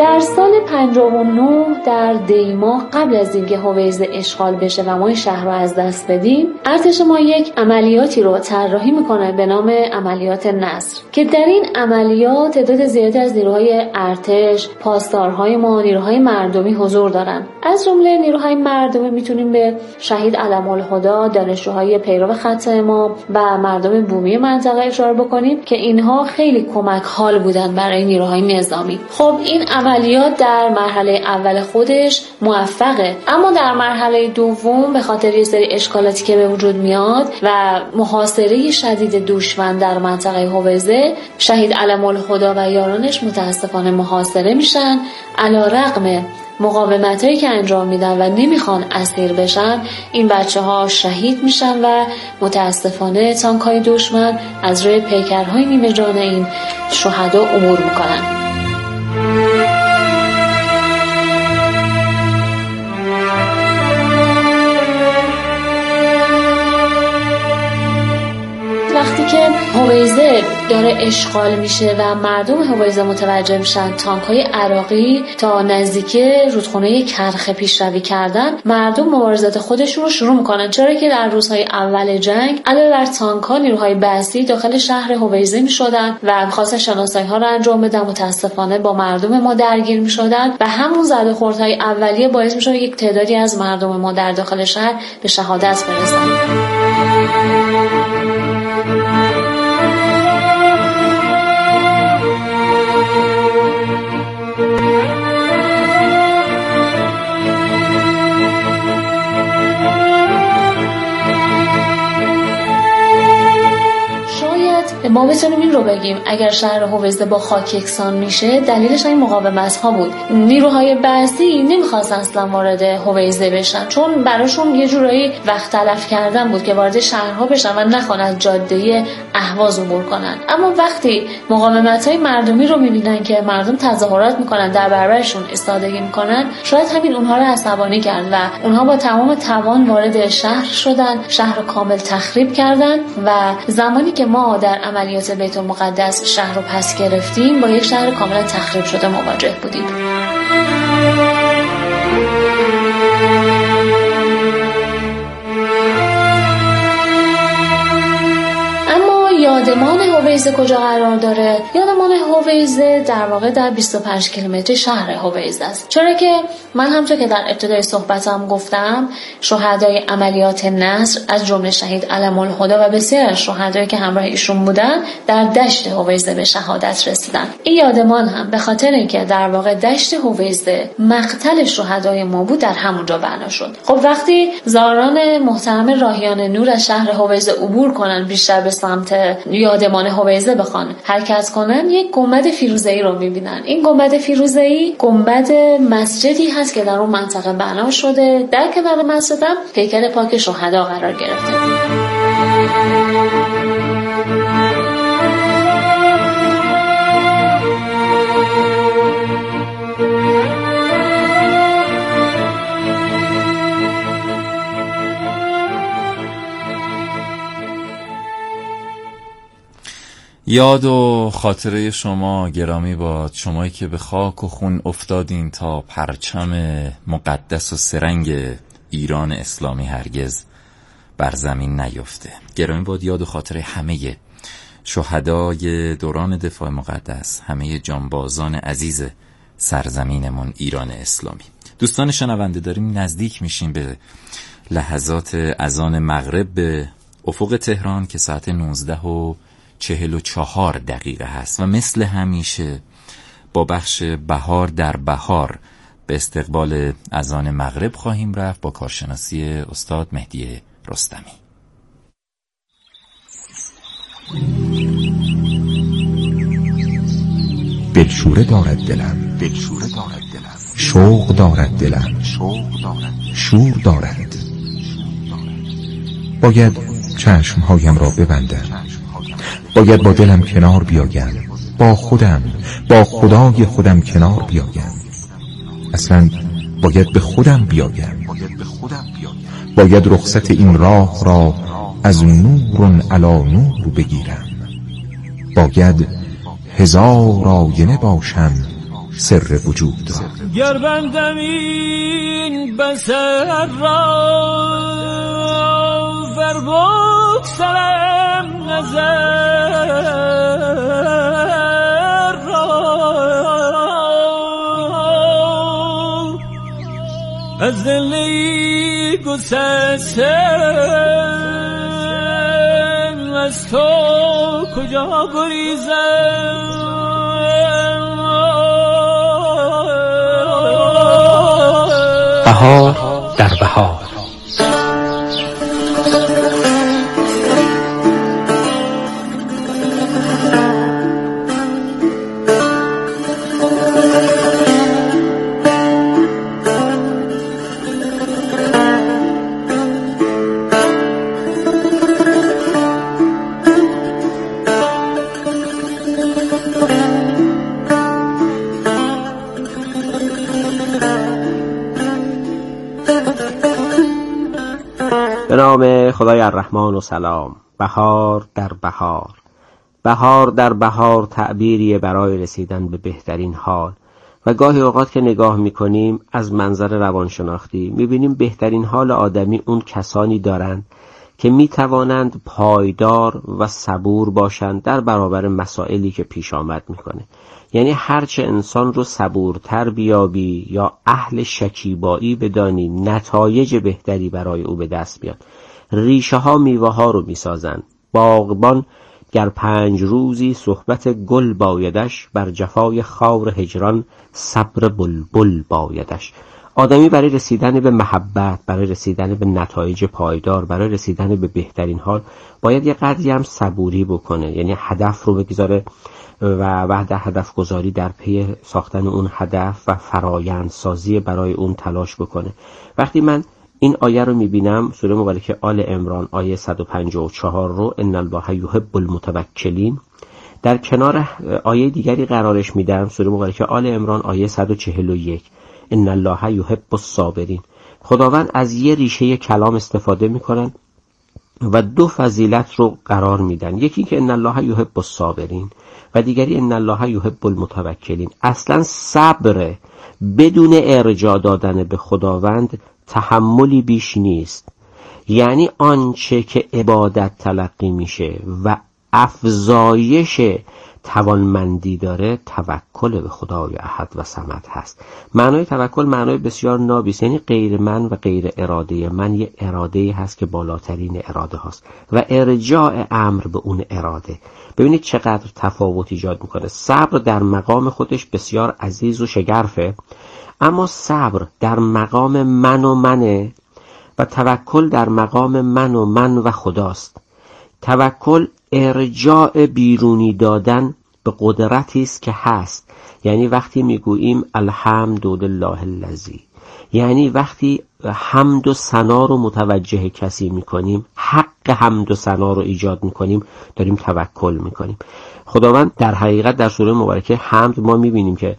در سال 59 در دی ماه قبل از اینکه هویزه اشغال بشه و ما این شهر رو از دست بدیم، ارتش ما یک عملیاتی رو طراحی میکنه به نام عملیات نصر که در این عملیات تعداد زیادی از نیروهای ارتش، پاسدارهای ما، نیروهای مردمی حضور دارن. از جمله نیروهای مردمی میتونیم به شهید علم‌الهدی، دانشجوهای پیرو خط ما و مردم بومی منطقه اشاره بکنیم که اینها خیلی کمک حال بودن برای نیروهای نظامی. خب این عملیات در مرحله اول خودش موفقه، اما در مرحله دوم به خاطر یه سری اشکالاتی که به وجود میاد و محاصره شدید دشمن در منطقه هویزه، شهید علم‌الهدی و یارانش متاسفانه محاصره میشن. علیرغم مقاومتایی که انجام میدن و نمیخوان اسیر بشن، این بچه‌ها شهید میشن و متاسفانه تانک‌های دشمن از روی پیکرهای نیمه جان این شهدا عبور میکنن. وقتی که هویزه داره اشغال میشه و مردم هویزه متوجه میشن تانک‌های عراقی تا نزدیکی رودخونه کرخه پیشروی کردن، مردم مبارزات خودشون رو شروع میکنن، چرا که در روزهای اول جنگ علاوه بر تانک‌ها نیروهای بستی داخل شهر هویزه میشدن و می‌خواستن شناسایی‌ها رو انجام بدن. متاسفانه با مردم ما درگیر میشدن و همون زد و خوردهای اولیه باعث میشد یک تعدادی از مردم ما در داخل شهر به شهادت برسن. ما بتونیم این رو بگیم اگر شهر هویزه با خاک یکسان میشه، دلیلش این مقاومت‌ها بود. نیروهای بعضی نمی‌خواستن اصلا وارد هویزه بشن، چون براشون یه جورایی وقت تلف کردن بود که وارد شهرها بشن و نخوان از جاده اهواز عبور کنن. اما وقتی مقاومت‌های مردمی رو می‌بینن که مردم تظاهرات می‌کنن، در برابرشون ایستادگی می‌کنن، شاید همین اونها رو عصبانی کرد و اونها با تمام توان وارد شهر شدن، شهر رو کامل تخریب کردن و زمانی که ما در عملیات بیت المقدس شهر رو پس گرفتیم با یک شهر کاملا تخریب شده مواجه بودیم. یادمان هویزه کجا قرار داره؟ یادمان هویزه در واقع در 25 کیلومتری شهر هویزه است. چرا که من همونطور که در ابتدای صحبتم گفتم، شهدای عملیات نصر از جمله شهید علم‌الهدی و بسیار از شهدایی که همراه ایشون بودن در دشت هویزه به شهادت رسیدن. این یادمان هم به خاطر اینکه در واقع دشت هویزه مقتل شهدای ما بود در همونجا بنا شد. خب وقتی زاران محترم راهیان نور از شهر هویزه عبور کنن، بیشتر به سمت یادمان هویزه بخوان حرکت کنن، یک گنبد فیروزه‌ای رو می‌بینن. این گنبد فیروزه‌ای گنبد مسجدی هست که در اون منطقه بنا شده. در کنار مسجد هم پیکر پاک شهدا قرار گرفته. یاد و خاطره شما گرامی باد، شمایی که به خاک و خون افتادین تا پرچم مقدس و سرنگ ایران اسلامی هرگز بر زمین نیفته. گرامی باد یاد و خاطره همه شهدای دوران دفاع مقدس، همه جانبازان عزیز سرزمینمون ایران اسلامی. دوستان شنونده، داریم نزدیک میشیم به لحظات اذان مغرب به افق تهران که ساعت 19:44 هست و مثل همیشه با بخش بهار در بهار به استقبال اذان مغرب خواهیم رفت با کارشناسی استاد مهدی رستمی. دلشوره دارد دلم، دلشوره دارد دلم، شوق دارد دلم، شوق دارد، شور دارد. باید چشمهایم را ببندم، باید با دلم کنار بیایم، با خودم، با خدای خودم کنار بیایم. اصلا باید به خودم بیایم، باید رخصت این راه را از نور علی نور بگیرم. باید 1000 آینه باشم سر وجود را. گر بندم این بسر را ور بگذرم نظر را، از دل گسستم از تو کجا گریزم. بهار در بهار. به نام خدای الرحمن و سلام. بهار در بهار. بهار در بهار تعبیری برای رسیدن به بهترین حال و گاهی اوقات که نگاه میکنیم از منظر روانشناختی میبینیم بهترین حال آدمی اون کسانی دارند که میتوانند پایدار و صبور باشند در برابر مسائلی که پیش آمد میکنه. یعنی هرچه انسان رو صبورتر بیابی یا اهل شکیبایی بدانی، نتایج بهتری برای او به دست میاد. ریشه ها میوه ها رو میسازن. باغبان گر 5 روزی صحبت گل بایدش، بر جفای خار هجران صبر بلبل بایدش. آدمی برای رسیدن به محبت، برای رسیدن به نتایج پایدار، برای رسیدن به بهترین حال باید یه قدری هم صبوری بکنه. یعنی هدف رو بگذاره و بعد هدف گذاری در پی ساختن اون هدف و فرایندسازی برای اون تلاش بکنه. وقتی من این آیه رو میبینم، سوره مبارکه آل عمران آیه 154 رو، ان الله یحب المتوکلین، در کنار آیه دیگری قرارش میدم، سوره مبارکه آل عمران آیه 141 ان الله یحب الصابرین. خداوند از یه ریشه کلام استفاده میکنن و 2 فضیلت رو قرار میدن. یکی که ان الله یحب الصابرین و دیگری ان الله یحب المتوکلین. اصلا صبر بدون ارجاع دادن به خداوند تحملی بیش نیست. یعنی آنچه که عبادت تلقی میشه و افزایش توانمندی داره توکل به خدای احد و صمد هست. معنای توکل معنای بسیار نابی است. یعنی غیر من و غیر اراده من یه اراده هست که بالاترین اراده هاست و ارجاع امر به اون اراده. ببینید چقدر تفاوت ایجاد میکنه. صبر در مقام خودش بسیار عزیز و شگرفه، اما صبر در مقام من و منه و توکل در مقام من و من و خداست. توکل ارجاع بیرونی دادن به قدرتی است که هست. یعنی وقتی میگوییم الحمدلله الذی، یعنی وقتی حمد و ثنا رو متوجه کسی میکنیم، حق حمد و ثنا رو ایجاد میکنیم، داریم توکل میکنیم. خداوند در حقیقت در سوره مبارکه حمد ما میبینیم که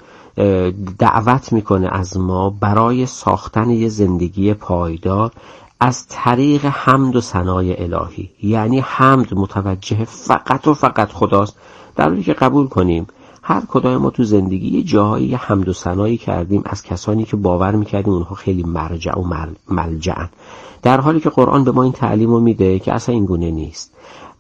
دعوت میکنه از ما برای ساختن یه زندگی پایدار از طریق حمد و ثنای الهی. یعنی حمد متوجه فقط و فقط خداست، در حالی که قبول کنیم هر کدام ما تو زندگی یه جاهایی حمد و ثنایی کردیم از کسانی که باور میکردیم اونها خیلی مرجع و ملجعن، در حالی که قرآن به ما این تعلیم رو میده که اصلا این گونه نیست.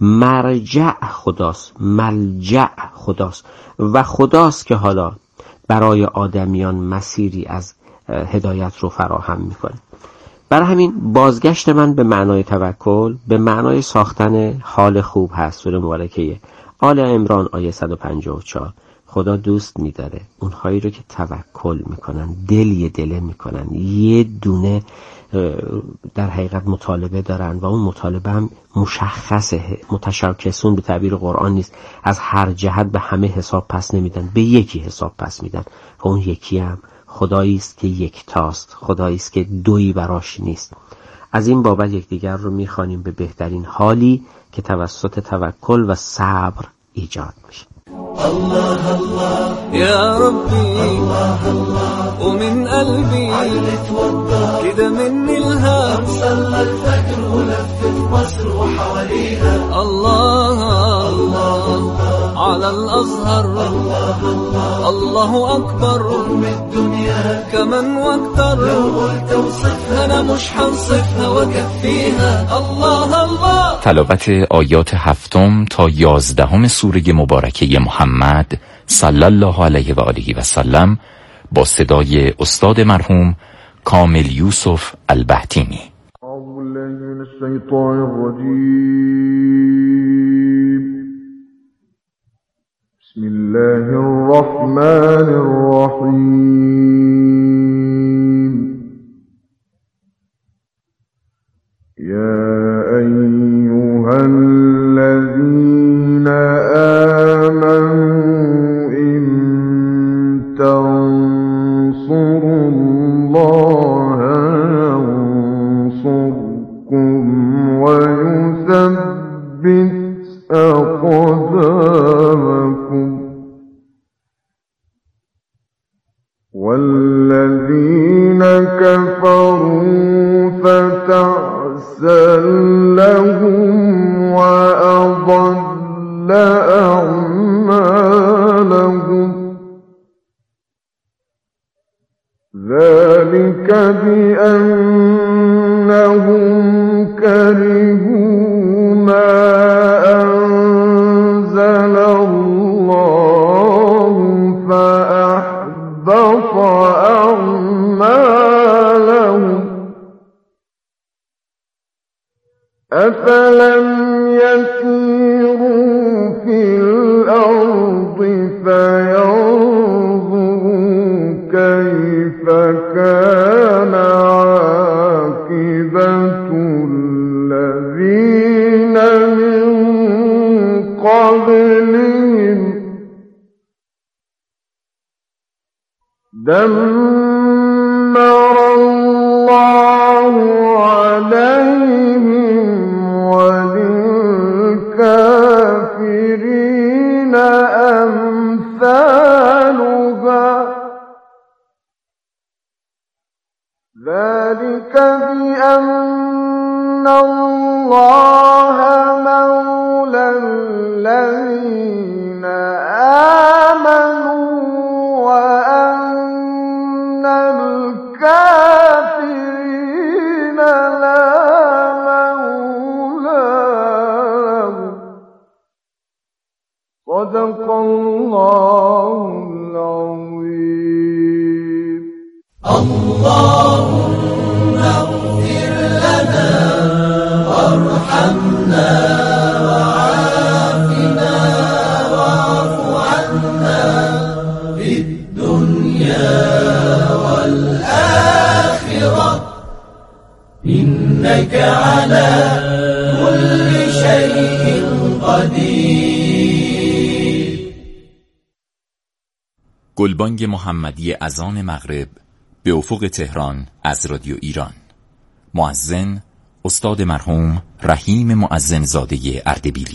مرجع خداست، ملجع خداست و خداست که حالا برای آدمیان مسیری از هدایت رو فراهم میکنه. برای همین بازگشت من به معنای توکل به معنای ساختن حال خوب هست. سوره مبارکه آل عمران آیه 154. خدا دوست می‌داره اونهایی رو که توکل میکنن، دله میکنن، یه دونه در حقیقت مطالبه دارن و اون مطالبه هم مشخصه، متشاکسون به تعبیر قرآن نیست، از هر جهت به همه حساب پس نمیدن، به یکی حساب پس میدن و اون یکی هم خدایی است که یکتاست، خدایی است که دویی براش نیست. از این بابت یکدیگر رو میخوانیم به بهترین حالی که توسط توکل و صبر ایجاد میشه. الله الله يا ربي الله الله ومن قلبي كده مني الهام صلى الفجر ولفت مصر وحواليها الله الله على الأزهر. الله أكبر أم الدنيا كمن واكتر، لو قلت وصفها أنا مش هنصفها وكفيها. الله الله. تلاوت آیات 7 تا 11 سوره مبارکه محمد صلی الله علیه و آله و سلم با صدای استاد مرحوم کامل یوسف البهتینی. أعوذ بالله من الشیطان الرجیم. بسم الله الرحمن الرحیم. یا أيها الذين آمنوا إن تنصروا الله ينصركم ويثبت أقدامكم. والذين كفروا فتعسا لهم وأضل أعمالهم. ذلك بأنهم كرهوا ما أنزل الله فأحبط أعمالهم. أفلم يسيروا في الأرض فينظروا كيف كان عاقبة الذين من قبلهم. دمر الله عليهم وللكافرين أمثالها. ذلك بأن الله مولى الذين آمنوا وأن الكافرين لا مولى لهم. صدق الله العظيم. اللهم اغفر لنا وارحمنا وعافنا واعف عنا في الدنيا والآخرة إنك على كل شيء قدیر. گلبانگ محمدی اذان مغرب به افق تهران از رادیو ایران. مؤذن استاد مرحوم رحیم مؤذن زاده اردبیلی.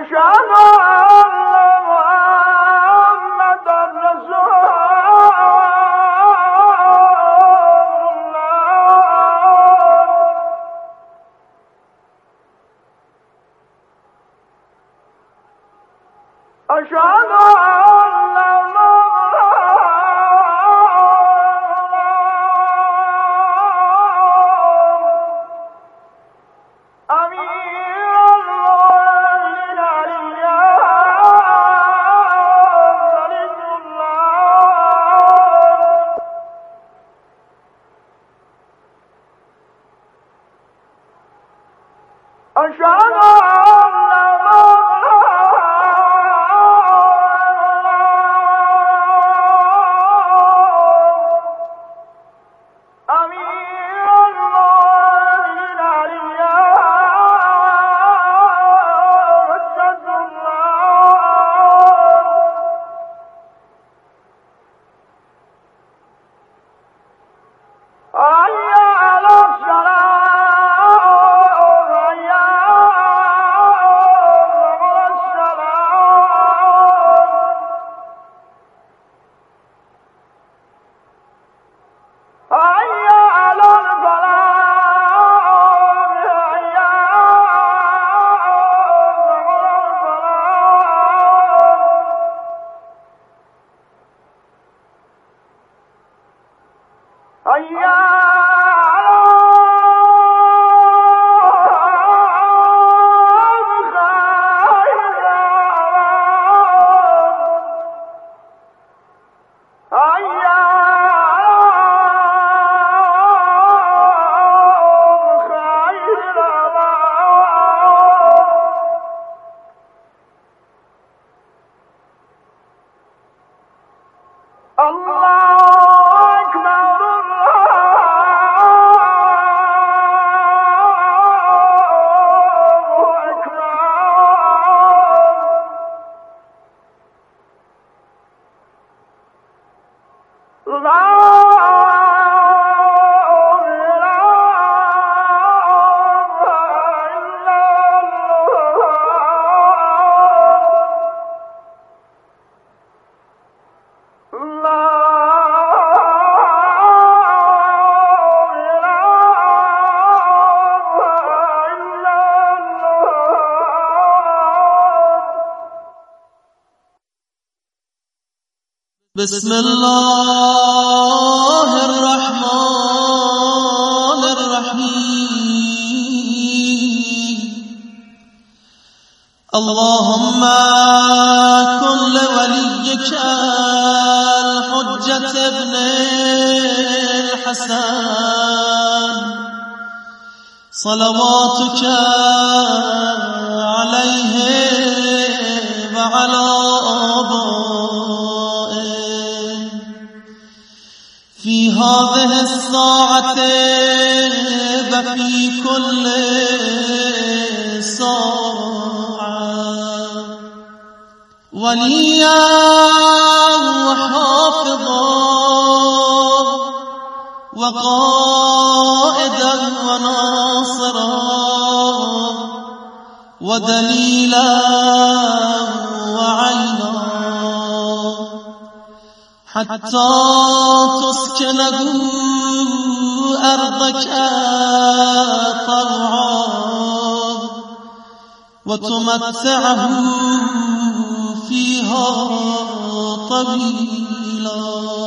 بسم الله الرحمن الرحيم اللهم كن لوليك الحجة ابن الحسن صلواتك عليه وعلى في هذه الساعة وفي كل ساعة وليا وحافظا وقائدا وناصرا ودليلا وعينا حتى تسكنه أرضك طوعا وتمتعه فيها طويلا.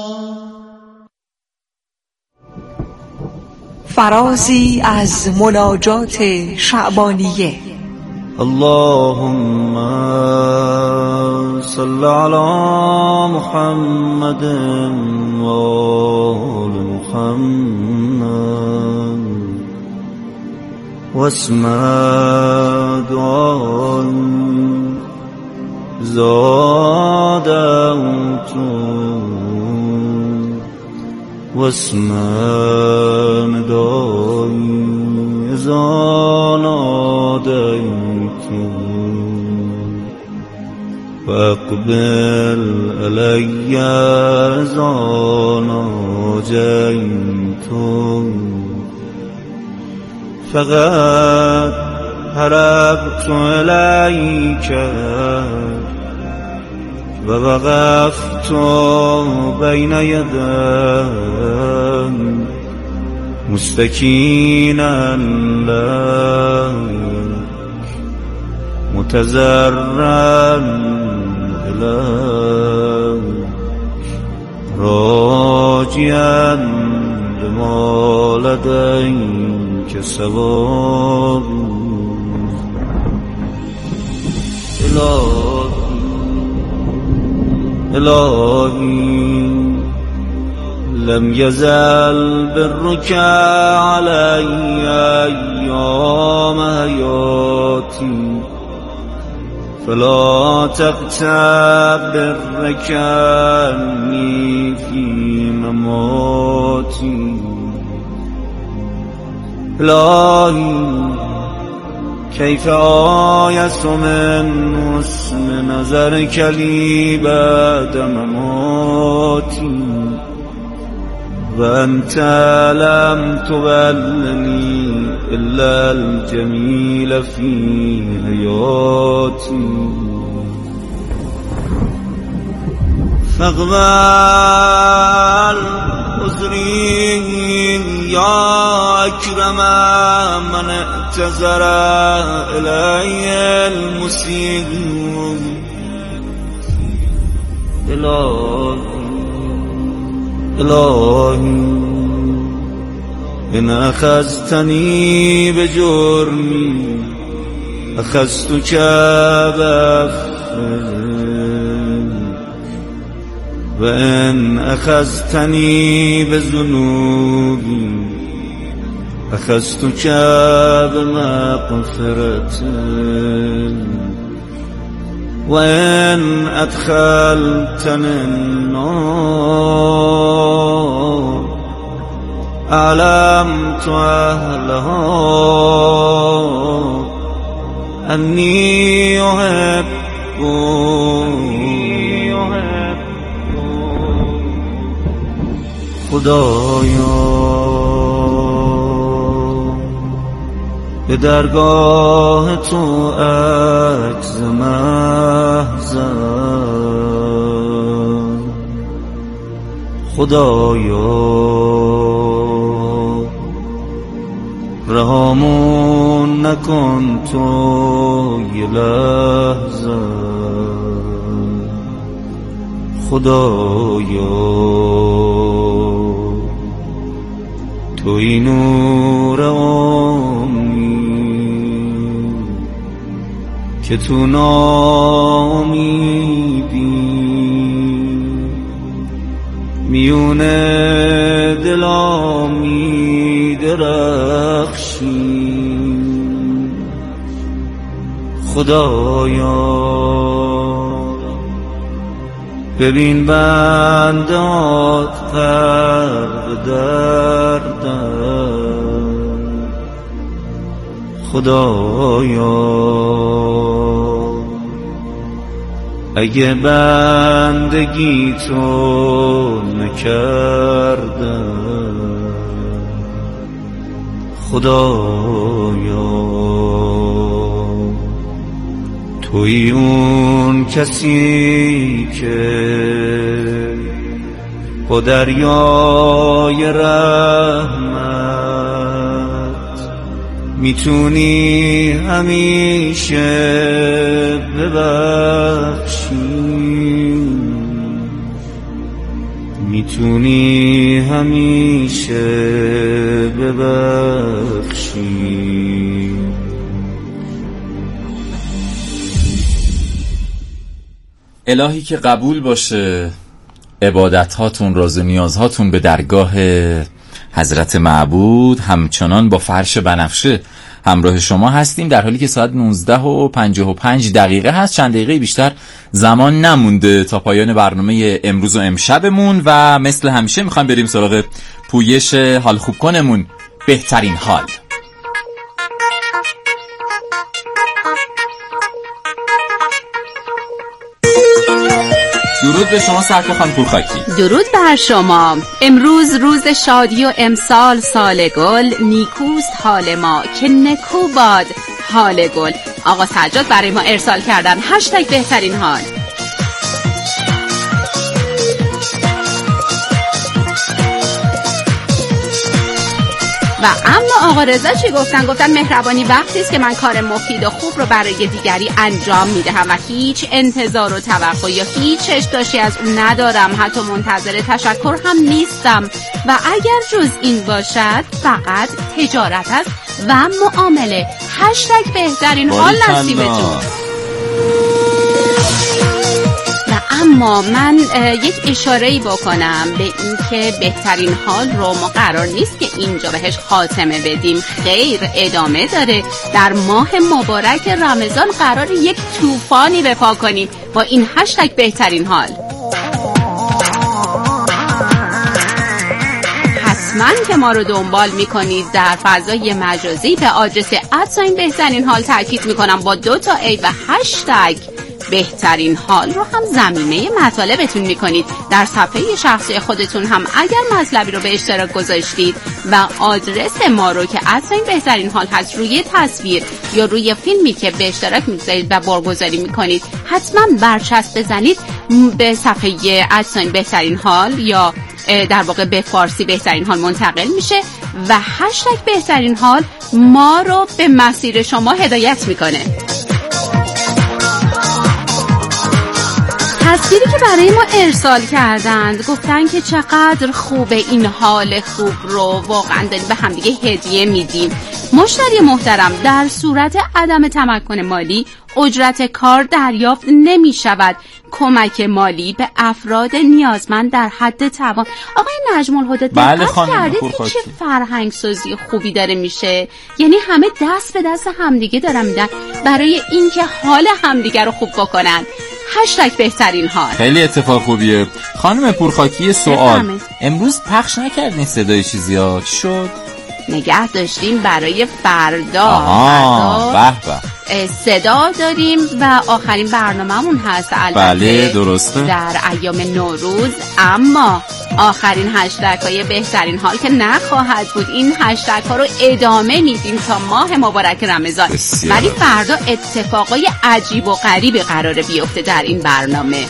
فرازی از مناجات شعبانیه. اللهم صل على محمد وآل محمد واسمع دعائي زادت واسمع ندائي زاناديت فاقبل علي زاناجيت فقط هربت إليك ووقفت بين يديك مستكينا لك متزرعا إليك راجيا لما لديك سواب إلهي لم يزل برك علي أيام حياتي فلا تغتب برك عني في مماتي إلهي كيف آيس من حسن نظرك لي بعد مماتي وأنت لم تبلني إلا الجميل في حياتي فاقبل عذري يا أكرم من اعتذر إلي المسيء إلهي إن أخذتني بجرمي أخذتك بأخذ وإن أخذتني بذنوبي أخذتك بمغفرة وإن أدخلتني النار أعلمت أهلها أني أحب خدایا به درگاه تو عجز محضم خدایا رهامون نکن تو یه لحظه خدایا توی نور آمی که تو نامیدی میون دلا می درخشی خدایا ببین بندات غرق دردن خدایا اگه بندگی تو نکردم خدایا توی اون کسی که با دریای رحمت میتونی همیشه ببخشی میتونی همیشه ببخشی الهی که قبول باشه عبادت هاتون، راز و نیازهاتون به درگاه حضرت معبود. همچنان با فرش بنفشه همراه شما هستیم در حالی که ساعت 19:55 هست. چند دقیقه بیشتر زمان نمونده تا پایان برنامه امروز و امشبمون و مثل همیشه میخوایم بریم سراغ پویش حال خوب کنمون، بهترین حال. درود به شما سرکار خانم پورخاکی. درود بر شما. امروز روز شادی و امسال سال گل، نیکوست حال ما که نکو باد حال گل. آقا سجاد برای ما ارسال کردن #بهترین حال. و اما آقا رضا چی گفتن مهربانی وقتی است که من کار مفید و خوب رو برای دیگری انجام میدهم و هیچ انتظار و توقع یا هیچ اشتیاقی از اون ندارم، حتی منتظر تشکر هم نیستم و اگر جز این باشد فقط تجارت است و معامله. #بهترین حال نصیبتون. اما من یک اشاره‌ای بکنم به این که بهترین حال رو ما قرار نیست که اینجا بهش خاتمه بدیم، خیر ادامه داره. در ماه مبارک رمضان قرار یک طوفانی به پا کنیم با این #بهترین حال. حتما که ما رو دنبال میکنید در فضای مجازی به آدرس @بهترین حال تاکید میکنم با 2 تا A و بهترین حال رو هم زمینه مطالبتون میکنید. در صفحه شخصی خودتون هم اگر مطلبی رو به اشتراک گذاشتید و آدرس ما رو که @بهترین حال هست روی تصویر یا روی فیلمی که به اشتراک میگذارید و بارگذاری میکنید حتما برچسب بزنید به صفحه @بهترین حال یا در واقع به فارسی بهترین حال منتقل میشه و #بهترین حال ما رو به مسیر شما هدایت میکنه. تصویری که برای ما ارسال کردند گفتن که چقدر خوبه این حال خوب رو واقعا داریم به همدیگه هدیه میدیم. مشتری محترم، در صورت عدم تمکن مالی اجرت کار دریافت نمی شود. کمک مالی به افراد نیازمند در حد توان. آقای نجم الهدی دقت کردید که چه فرهنگ سازی خوبی داره میشه؟ یعنی همه دست به دست همدیگه دارن میدن برای اینکه حال همدیگه رو خوب بکنن. #بهترین حال. خیلی اتفاق خوبیه. خانم پورخاکی سوال، امروز پخش نکردین صدای چیزی ها چی شد؟ نگه داشتیم برای فردا. به به. صدا داریم و آخرین برنامه‌مون هست البته. بله درسته. در ایام نوروز، اما آخرین #های بهترین حال که نخواهد بود. این #ها رو ادامه میدیم تا ماه مبارک رمضان. ولی فردا اتفاقای عجیب و غریبی قراره بیفته در این برنامه.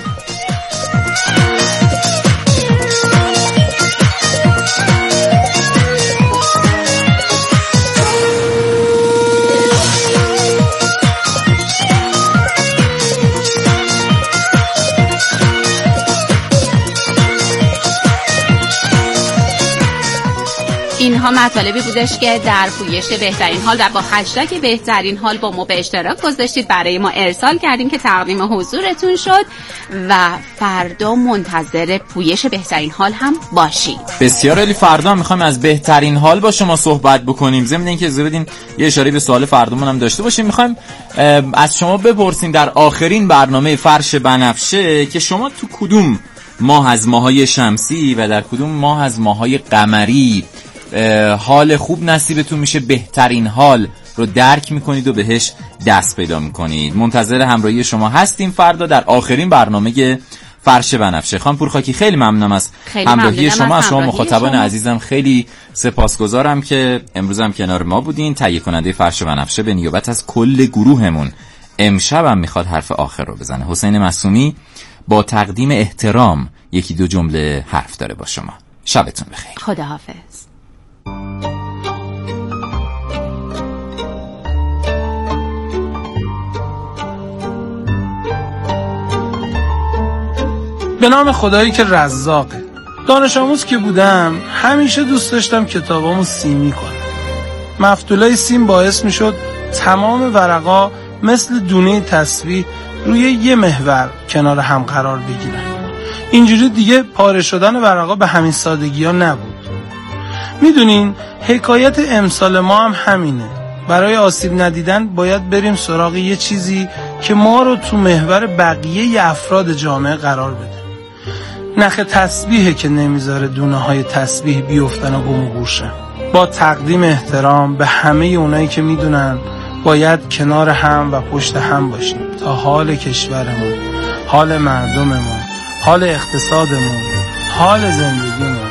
اینها مطالبی بودش که در پویش بهترین حال و با #بهترین حال با ما به اشتراک گذاشتید، برای ما ارسال کردیم که تقدیم حضورتون شد و فردا منتظر پویش بهترین حال هم باشید. بسیار عالی. فردا میخوایم از بهترین حال با شما صحبت بکنیم. ضمن اینکه اجازه بدین یه اشاره به سوال فردامون هم داشته باشیم. میخوایم از شما بپرسیم در آخرین برنامه فرش بنفشه که شما تو کدوم ماه از ماهای شمسی و در کدوم ماه از ماهای قمری حال خوب نصیبتون میشه، بهترین حال رو درک میکنید و بهش دست پیدا میکنید. منتظر همراهی شما هستیم فردا در آخرین برنامه فرش بنفشه. خانم پورخاکی خیلی ممنونم از همراهی شما. از شما مخاطبان عزیزم خیلی سپاسگزارم که امروز هم کنار ما بودین. تهیه کننده فرش بنفشه به نیابت از کل گروهمون امشب هم میخواد حرف آخر رو بزنه. حسین معصومی با تقدیم احترام 1-2 جمله حرف داره با شما. شبتون بخیر. خداحافظ. به نام خدایی که رزاقه. دانش آموز که بودم همیشه دوست داشتم کتابامو سیمی کنم. مفتولای سیم باعث می شد تمام ورقا مثل دونه تسبیح روی یه محور کنار هم قرار بگیرن. اینجوری دیگه پاره شدن ورقا به همین سادگی ها نبود. میدونین حکایت امسال ما هم همینه. برای آسیب ندیدن باید بریم سراغ یه چیزی که ما رو تو محور بقیه افراد جامعه قرار بده. نخ تسبیحه که نمیذاره دونه های تسبیح بیفتن و گم و گورشن. با تقدیم احترام به همه اونایی که میدونن باید کنار هم و پشت هم باشیم تا حال کشورمون، حال مردممون، حال اقتصادمون، حال زندگیمون